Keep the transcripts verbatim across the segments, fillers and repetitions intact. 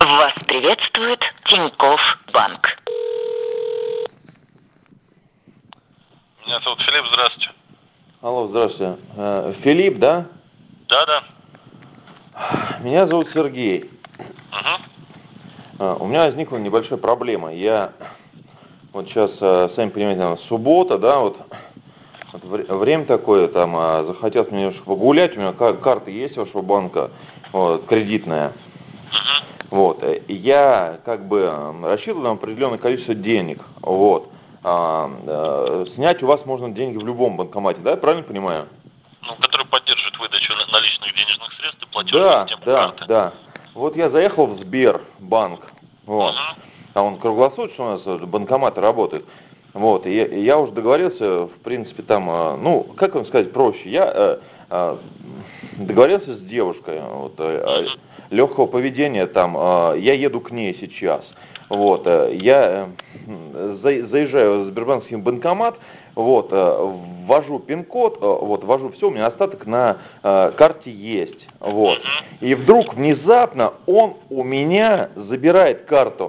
Вас приветствует Тинькофф Банк. Меня зовут Филипп, здравствуйте. Алло, здравствуйте. Э, Филипп, да? Да, да. Меня зовут Сергей. Угу. Э, У меня возникла небольшая проблема. Я вот сейчас, э, сами понимаете, наверное, суббота, да, вот, вот вре- время такое, там, э, захотелось мне немножко погулять, у меня ка- карта есть вашего банка, вот, кредитная. Вот, э, и я как бы э, рассчитывал на определенное количество денег, вот. А, э, снять у вас можно деньги в любом банкомате, да, я правильно понимаю? Ну, который поддерживает выдачу на- наличных денежных средств и платежную Да, систему да, карты. да. Вот я заехал в Сбербанк, вот, Угу. а он круглосуточно у нас э, банкоматы работают. Вот, и я, и я уже договорился, в принципе, там, э, ну, как вам сказать проще, я э, э, договорился с девушкой, вот, э, легкого поведения, там, э, я еду к ней сейчас, вот, э, я э, за- заезжаю в Сбербанкский банкомат, вот, э, ввожу пин-код, э, вот, ввожу все, у меня остаток на э, карте есть, вот, и вдруг внезапно он у меня забирает карту.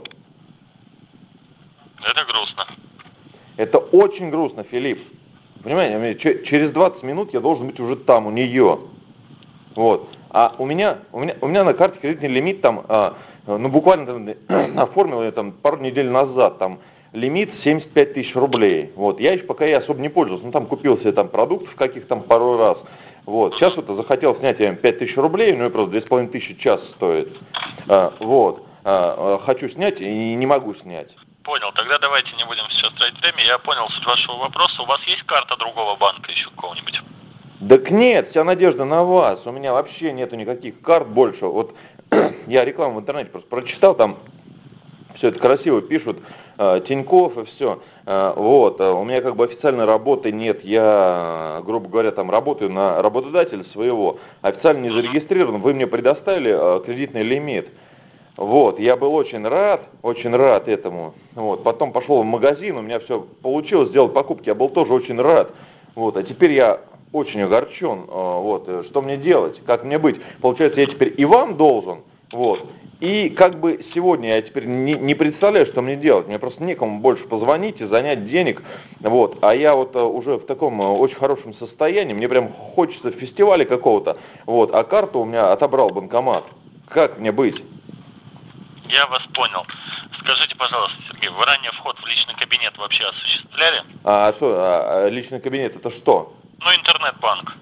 Это грустно. Это очень грустно, Филипп. Понимаете, мне че- через двадцать минут я должен быть уже там, у нее. Вот. А у меня, у меня, у меня на карте кредитный лимит там, а, ну буквально там, оформил я там пару недель назад, там лимит семьдесят пять тысяч рублей. Вот. Я еще пока я особо не пользовался, ну там купил себе там продуктов каких там пару раз. Вот. Сейчас вот захотел снять я пять тысяч рублей, у него просто две с половиной тысячи час стоит. А, вот. А, а, хочу снять и не могу снять. Понял. Тогда давайте не будем сейчас тратить время. Я понял суть вашего вопроса. У вас есть карта другого банка еще какого-нибудь? Так нет, вся надежда на вас. У меня вообще нету никаких карт больше. Вот я рекламу в интернете просто прочитал, там все это красиво пишут, э, Тинькофф и все. Вот, э, у меня как бы официальной работы нет. Я, грубо говоря, там работаю на работодателя своего. Официально не зарегистрирован. Вы мне предоставили э, кредитный лимит. Вот, я был очень рад, очень рад этому. Вот, потом пошел в магазин, у меня все получилось, сделать покупки, я был тоже очень рад. Вот, а теперь я очень огорчен. А, Вот, э, что мне делать, как мне быть? Получается, я теперь и вам должен, вот. И как бы сегодня я теперь не, не представляю, что мне делать. Мне просто некому больше позвонить и занять денег. Вот. А я вот э, уже в таком э, очень хорошем состоянии. Мне прям хочется фестиваля какого-то. Вот. А карту у меня отобрал банкомат. Как мне быть? Я вас понял. Скажите, пожалуйста, Сергей, вы ранее вход в личный кабинет вообще осуществляли? А что, а, а личный кабинет это что? Ну, интернет-банк.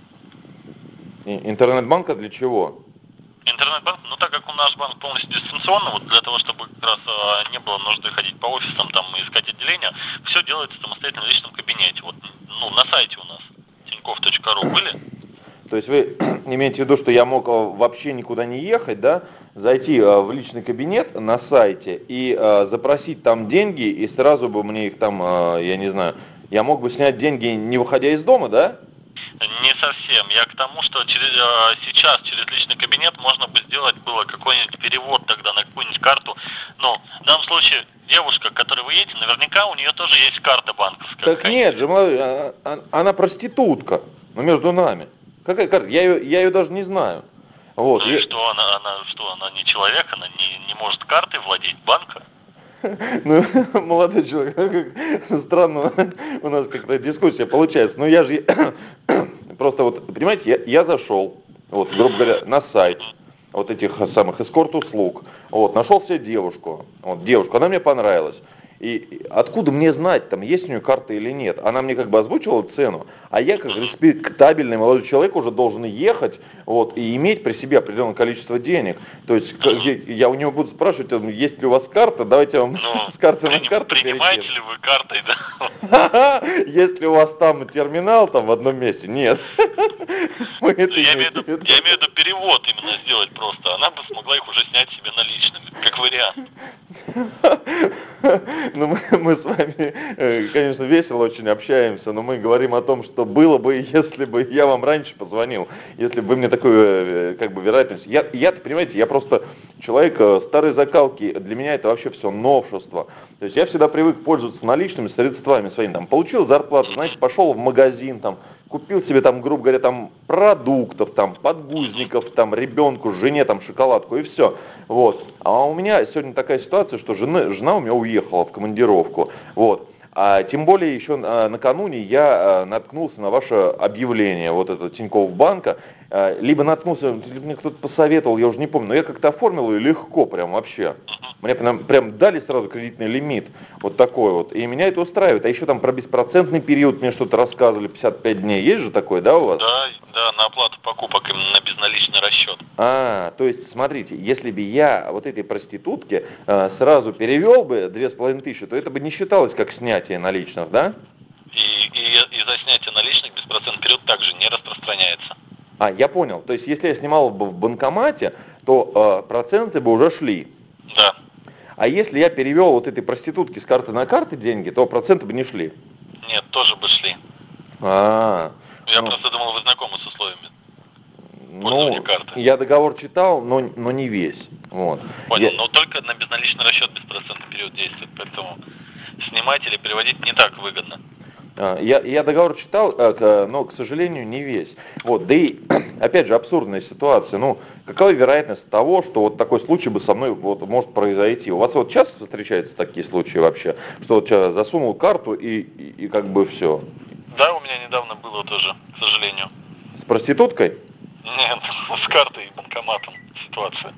И- Интернет-банка для чего? Интернет-банк, ну так как у наш банк полностью дистанционно, вот для того, чтобы как раз а, не было нужды ходить по офисам там и искать отделения, все делается самостоятельно в личном кабинете. Вот, ну, на сайте у нас тинькофф точка ру были? То есть вы имеете в виду, что я мог э, вообще никуда не ехать, да, зайти э, в личный кабинет на сайте и э, запросить там деньги, и сразу бы мне их там, э, я не знаю, я мог бы снять деньги, не выходя из дома, да? Не совсем. Я к тому, что через, а, сейчас через личный кабинет можно бы сделать было какой-нибудь перевод тогда на какую-нибудь карту. Но в данном случае девушка, к которой вы едете, наверняка у нее тоже есть карта банковская. Так нет же, молодой, а- а- она проститутка, ну между нами. Какая карта? Я ее, я ее даже не знаю. Вот. Ну я- и что, она, она, что, она не человек, она не, не может картой владеть банка? Ну, молодой человек, как странно у нас как-то дискуссия получается. Ну, я же просто вот, понимаете, я, я зашел, вот, грубо говоря, на сайт вот этих самых эскорт-услуг, вот, нашел себе девушку, вот, девушку, она мне понравилась. И откуда мне знать, там, есть у нее карта или нет? Она мне как бы озвучивала цену, а я как респектабельный молодой человек уже должен ехать, вот, и иметь при себе определенное количество денег. То есть как, я, я у него буду спрашивать, он, есть ли у вас карта, давайте я вам Ну, с карты на приним- карту принимаете перекину. ли вы картой, да? Есть ли у вас там терминал там в одном месте? Нет. Вы это Я имею, в имеете виду, в виду? я имею в виду перевод именно сделать просто. Она бы смогла их уже снять себе наличными, как вариант. Ну, мы, мы с вами, э, конечно, весело очень общаемся, но мы говорим о том, что было бы, если бы я вам раньше позвонил, если бы вы мне такую, э, как бы, вероятность. Я, я, понимаете, я просто человек э, старой закалки, для меня это вообще все новшество. То есть я всегда привык пользоваться наличными средствами своими. Там, получил зарплату, знаете, пошел в магазин, там, купил себе там, грубо говоря, там продуктов, там подгузников, там ребенку, жене там шоколадку и все. Вот. А у меня сегодня такая ситуация, что жена, жена у меня уехала в командировку. Вот. А тем более еще а, накануне я а, наткнулся на ваше объявление, вот это Тинькофф банка, а, либо наткнулся, либо мне кто-то посоветовал, я уже не помню, но я как-то оформил ее легко прям вообще. Мне прям, прям дали сразу кредитный лимит, вот такой вот, и меня это устраивает. А еще там про беспроцентный период мне что-то рассказывали, пятьдесят пять дней, есть же такое, да, у вас? Да, да, на оплату покупок именно на безналичный расчет. А, то есть, смотрите, если бы я вот этой проститутке а, сразу перевел бы две с половиной тысячи, то это бы не считалось как снятие наличных, да? И, и, и за снятие наличных беспроцентный период также не распространяется. А, я понял. То есть, если я снимал бы в банкомате, то э, проценты бы уже шли. Да. А если я перевел вот этой проститутке с карты на карты деньги, то проценты бы не шли. Нет, тоже бы шли. А, Я ну, просто думал, вы знакомы с условиями ну, пользования карты. я договор читал, но, но не весь. Вот. Понял, Я- но только на безналичный расчет беспроцентный период действует, поэтому снимать или переводить не так выгодно. А, Я, я договор читал, э, к- но, к сожалению, не весь. Вот, да и, опять же, абсурдная ситуация. Ну, какова вероятность того, что вот такой случай бы со мной вот может произойти? У вас вот часто встречаются такие случаи вообще, что вот я засунул карту и, и, и как бы все. Да, у меня недавно было тоже, к сожалению. С проституткой? Нет, с картой и банкоматом ситуация.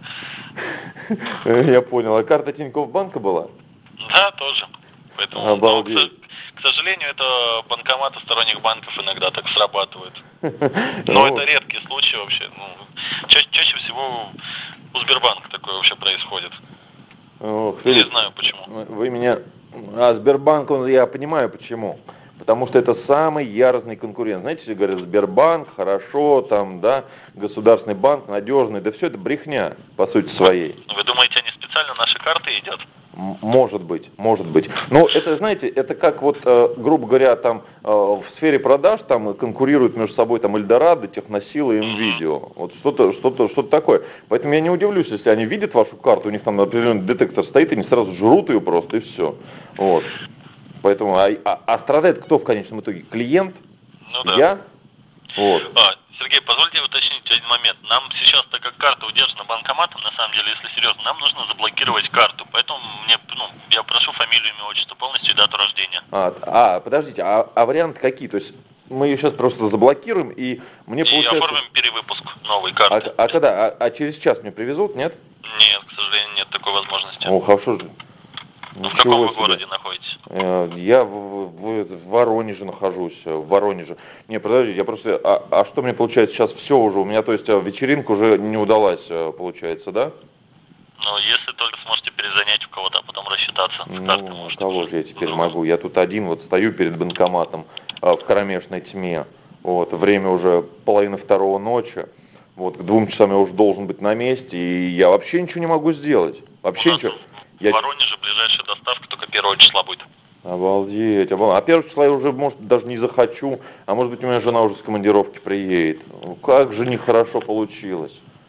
Я понял. А карта Тинькофф банка была? Да, тоже. Поэтому, но, к, Обалдеть. со- к сожалению, это банкоматы сторонних банков иногда так срабатывают. Но Ну, это редкий случай вообще. Ну, ча- чаще всего у Сбербанка такое вообще происходит. ох, Не Филипп, знаю почему. вы меня... А Сбербанк, он, я понимаю почему. Потому что это самый яростный конкурент. Знаете, все говорят, Сбербанк, хорошо, там, да, государственный банк, надежный. Да все это брехня, по сути своей. Вы думаете, они специально наши карты едят? М- Может быть, может быть. Но это, знаете, это как вот, э, грубо говоря, там э, в сфере продаж там конкурируют между собой там Эльдорадо, Техносила и Нвидео. Вот что-то, что-то, что-то такое. Поэтому я не удивлюсь, если они видят вашу карту, у них там определенный детектор стоит, и они сразу жрут ее просто, и все. Вот. Поэтому, а, а- а страдает кто в конечном итоге? Клиент? Ну да. Я? Вот. А, Сергей, позвольте уточнить один момент. Нам сейчас, так как карта удержана банкоматом, на самом деле, если серьезно, нам нужно заблокировать карту. Поэтому мне, ну, я прошу фамилию, имя, отчество полностью и дату рождения. А, а, подождите, а, а варианты какие? То есть мы ее сейчас просто заблокируем, и мне И получается... оформим перевыпуск новой А, карты. а когда? А, а через час мне привезут, нет? Нет, к сожалению, нет такой возможности. О, хорошо же. Ну, в каком Ничего вы себе. городе находитесь? Э, Я в, в- в Воронеже нахожусь, э, в Воронеже. Не, подождите, я просто... А, а что мне получается сейчас все уже? У меня, то есть, э, вечеринка уже не удалась, э, получается, да? Ну, если только сможете перезанять у кого-то, а потом рассчитаться. С карты Ну, можете. кого же я теперь Ну, могу? Я тут один вот стою перед банкоматом э, в кромешной тьме. Вот, время уже половина второго ночи. Вот, к двум часам я уже должен быть на месте, и я вообще ничего не могу сделать. Вообще у нас ничего. В Я... Воронеже ближайшая доставка только первого числа будет. Обалдеть, обалдеть. А первого числа я уже, может, даже не захочу, а может быть, у меня жена уже с командировки приедет. Ну, как же нехорошо получилось.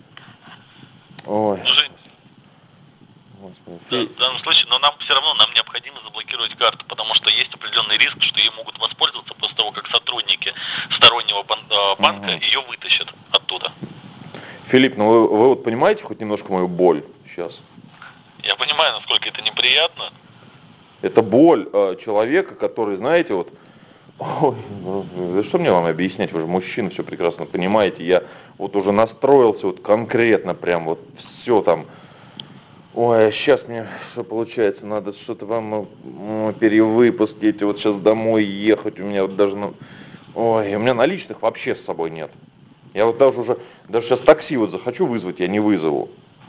Ой, Жень, господи. да, Фи- в данном случае, но нам все равно нам необходимо заблокировать карту, потому что есть определенный риск, что ей могут воспользоваться после того, как сотрудники стороннего бан- э, банка Мгм. ее вытащат оттуда. Филипп, ну вы, вы вот понимаете хоть немножко мою боль сейчас? Я понимаю, насколько это неприятно. Это боль э, человека, который, знаете, вот, ой, ну, да что мне вам объяснять, вы же мужчина, все прекрасно понимаете, я вот уже настроился вот конкретно, прям вот все там, ой, а сейчас мне, что получается, надо что-то вам, э, перевыпуски эти, вот сейчас домой ехать, у меня вот даже, ну, ой, у меня наличных вообще с собой нет. Я вот даже уже, даже сейчас такси вот захочу вызвать, я не вызову.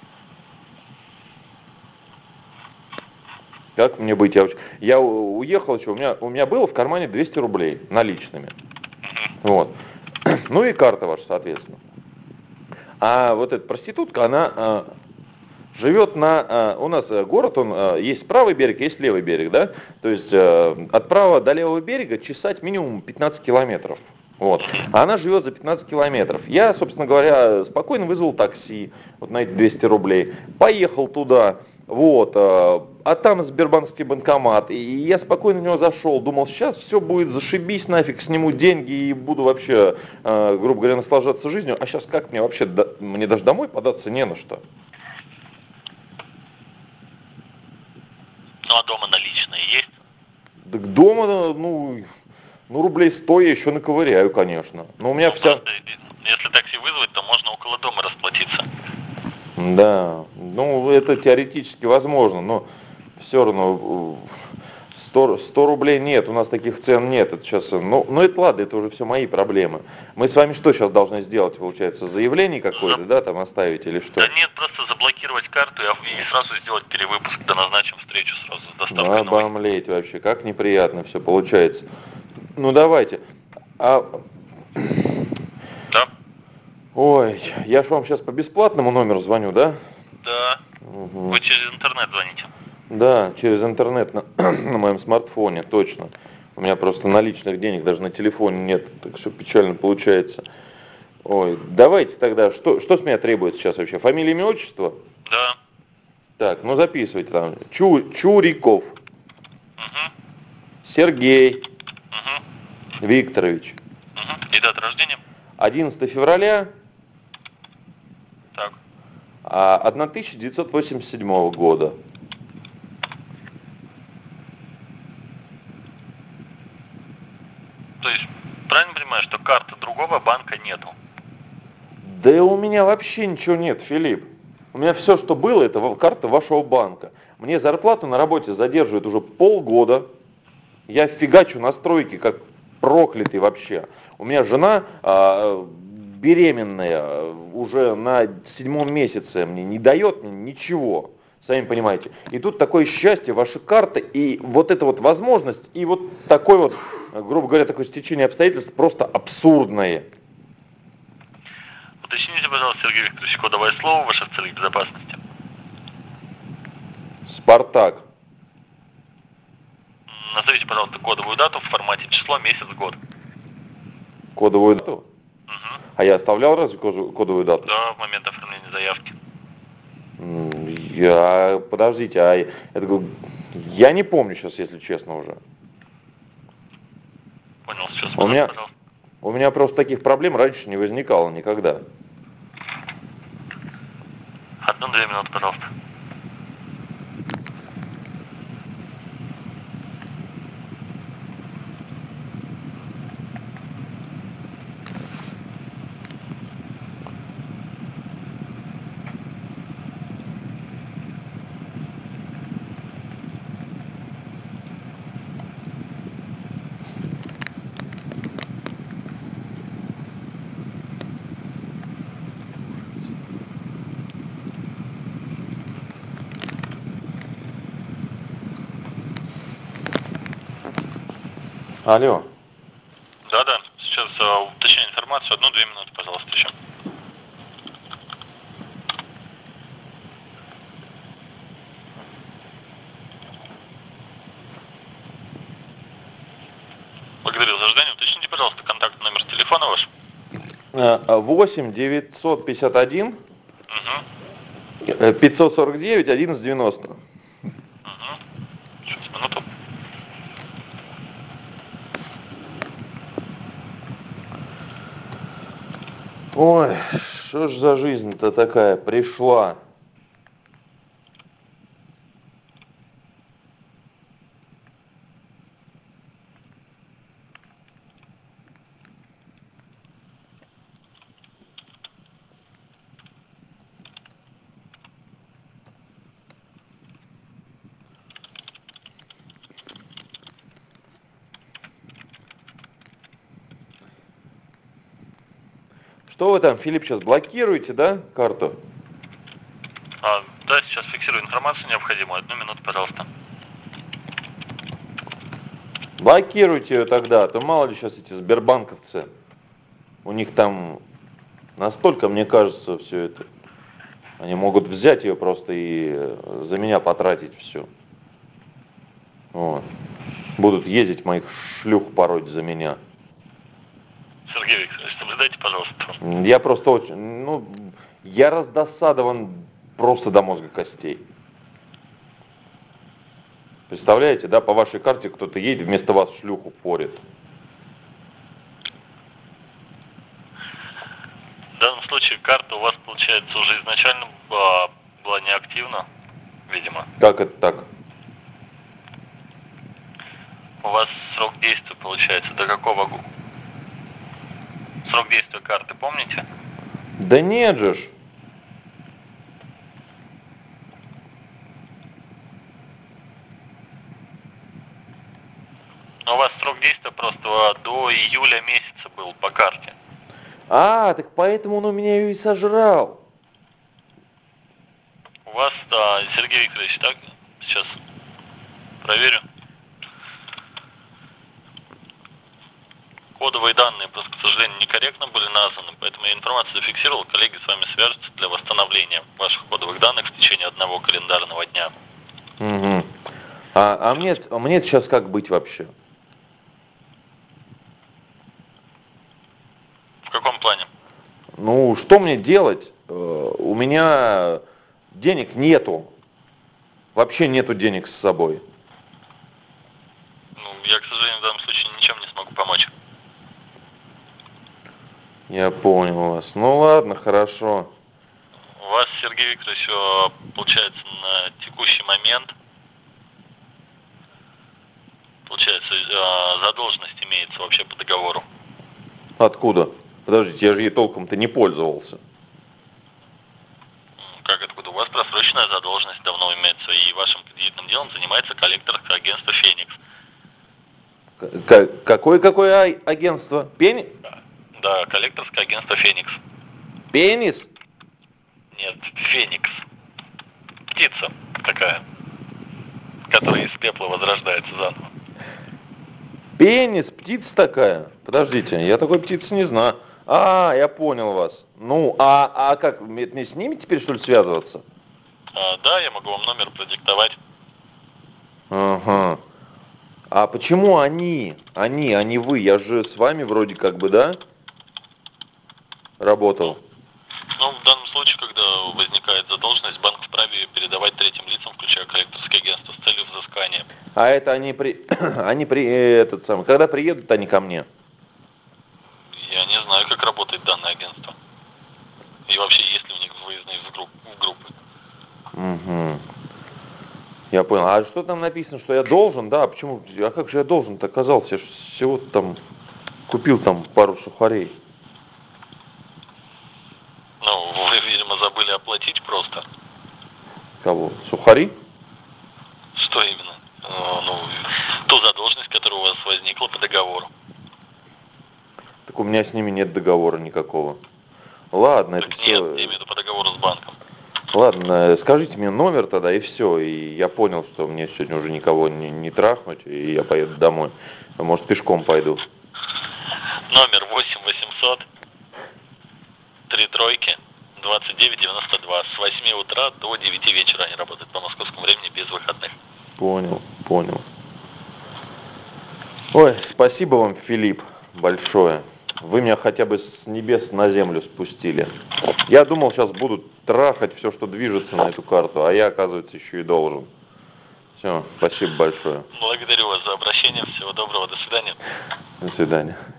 Как мне быть? Я, уч- я у- уехал, что у меня, у меня было в кармане двести рублей наличными. Вот. Ну и карта ваша, соответственно. А вот эта проститутка, она а, живет на... а, у нас э, город, он а, есть правый берег, есть левый берег, да? То есть э, от правого до левого берега чесать минимум пятнадцать километров. Вот. А она живет за пятнадцать километров. Я, собственно говоря, спокойно вызвал такси вот на эти двести рублей. Поехал туда. Вот, а, а там Сбербанковский банкомат, и я спокойно в него зашел, думал, сейчас все будет зашибись нафиг, сниму деньги и буду вообще, а, грубо говоря, наслаждаться жизнью, а сейчас как мне вообще, до- мне даже домой податься не на что. Ну а дома наличные есть? Так дома, ну, ну рублей сто я еще наковыряю, конечно, но у меня Ну, вся... просто, если такси вызвать, то можно около дома расплатиться. Да, ну это теоретически возможно, но все равно сто, сто рублей нет, у нас таких цен нет. Это сейчас, ну, ну это ладно, это уже все мои проблемы. Мы с вами что сейчас должны сделать, получается, заявление какое-то, да, там оставить или что? Да нет, просто заблокировать карту и ох- и сразу сделать перевыпуск, да назначим встречу сразу с доставкой новой. Обомлеть вообще, как неприятно все получается. Ну давайте. А, Да? ой, я ж вам сейчас по бесплатному номеру звоню, да? Да. Мгм. Вы через интернет звоните. Да, через интернет на, на моем смартфоне, точно. У меня просто наличных денег даже на телефоне нет, так что печально получается. Ой, давайте тогда, что, что с меня требуется сейчас вообще? Фамилия, имя, отчество? Да. Так, ну записывайте там. Чу, Чуриков Угу. Сергей Угу. Викторович. Угу. И дата рождения? одиннадцатого февраля Так. а, тысяча девятьсот восемьдесят седьмого года. То есть, правильно понимаю, что карты другого банка нету? Да и у меня вообще ничего нет, Филипп. У меня все, что было, это ва- карта вашего банка. Мне зарплату на работе задерживают уже полгода. Я фигачу на стройке, как проклятый вообще. У меня жена а, беременная, уже на седьмом месяце мне не дает ничего. Сами понимаете. И тут такое счастье, ваши карты, и вот эта вот возможность, и вот такой вот, грубо говоря, такое стечение обстоятельств просто абсурдное. Уточните, пожалуйста, Сергей Викторович, кодовое слово ваших целей безопасности. Спартак. Назовите, пожалуйста, кодовую дату в формате число, месяц, год. Кодовую дату. Угу. А я оставлял разве кожу- кодовую дату? До момента оформления заявки. М, Я, подождите, а я, такой- я не помню сейчас, если честно уже. Понял, сейчас, У меня, пожалуйста. у меня просто таких проблем раньше не возникало никогда. Одну-две минуты, пожалуйста. Алло. Да-да, сейчас а, уточняю информацию. Одну-две минуты, пожалуйста, еще. Благодарю за ожидание. Уточните, пожалуйста, контактный номер телефона ваш. восемь девятьсот пятьдесят один Угу. пятьсот сорок девять одиннадцать девяносто. Угу. Сейчас, минуту. Ой, что ж за жизнь-то такая пришла? Что вы там, Филипп, сейчас блокируете, да, карту? А, да, сейчас фиксирую информацию необходимую. Одну минуту, пожалуйста. Блокируйте ее тогда, а то мало ли сейчас эти сбербанковцы. У них там настолько, мне кажется, все это. Они могут взять ее просто и э, за меня потратить все. Вот. Будут ездить моих шлюх пороть за меня. Сергей Викторович, соблюдайте, пожалуйста. Я просто очень, ну, я раздосадован просто до мозга костей. Представляете, да, по вашей карте кто-то едет, вместо вас шлюху порит. В данном случае карта у вас, получается, уже изначально была, была неактивна, видимо. Как это так? У вас срок действия, получается, до какого года? Срок действия карты, помните? Да нет же ж. У вас срок действия просто до июля месяца был по карте. А, так поэтому он у меня ее и сожрал. У вас, да, Сергей Викторович, так? Сейчас проверю. Кодовые данные просто, к сожалению, некорректно были названы, поэтому я информацию зафиксировал. Коллеги с вами свяжутся для восстановления ваших кодовых данных в течение одного календарного дня. Угу. А, а мне, а мне сейчас как быть вообще? В каком плане? Ну, что мне делать? Э, У меня денег нету. Вообще нету денег с собой. Ну, я, к сожалению, в данном случае ничем не смогу помочь. Я понял вас. Ну ладно, хорошо. У вас, Сергей Викторович, э, получается, на текущий момент, получается, э, задолженность имеется вообще по договору. Откуда? Подождите, я же ей толком-то не пользовался. Как откуда? У вас просроченная задолженность давно имеется, и вашим кредитным делом занимается коллекторское агентство «Феникс». К- какое-какое а- агентство? Пени... Да, коллекторское агентство «Феникс». Пенис? Нет, «Феникс». Птица такая, которая из пепла возрождается заново. Пенис, птица такая? Подождите, я такой птицы не знаю. А, я понял вас. Ну, а, а как, мне, мне с ними теперь что ли связываться? А, да, я могу вам номер продиктовать. Ага. А почему они? Они, а не вы? Я же с вами вроде как бы, да? Работал. Ну, в данном случае, когда возникает задолженность, банк вправе передавать третьим лицам, включая коллекторское агентство, с целью взыскания. А это они при... они при... этот самый... Когда приедут они ко мне? Я не знаю, как работает данное агентство. И вообще, есть ли у них выездные в групп- в группы. Угу. Я понял. А что там написано, что я должен? Да, почему? А как же я должен-то оказался? Я ж всего там купил там пару сухарей. Ну, вы, видимо, забыли оплатить просто. Кого? Сухари? Что именно? Э, Ну, ту задолженность, которая у вас возникла по договору. Так у меня с ними нет договора никакого. Ладно, это Так все. нет, я имею в виду по договору с банком. Ладно, скажите мне номер тогда и все. И я понял, что мне сегодня уже никого не, не трахнуть, и я поеду домой. А может, пешком пойду. Номер восемь восемьсот три тройки двадцать девять девяносто два. С восьми утра до девяти вечера они работают по московскому времени без выходных. Понял, понял. Ой, спасибо вам, Филипп, большое. Вы меня хотя бы с небес на землю спустили. Я думал, сейчас будут трахать все, что движется на эту карту, а я, оказывается, еще и должен. Все, спасибо большое. Благодарю вас за обращение. Всего доброго. До свидания. До свидания.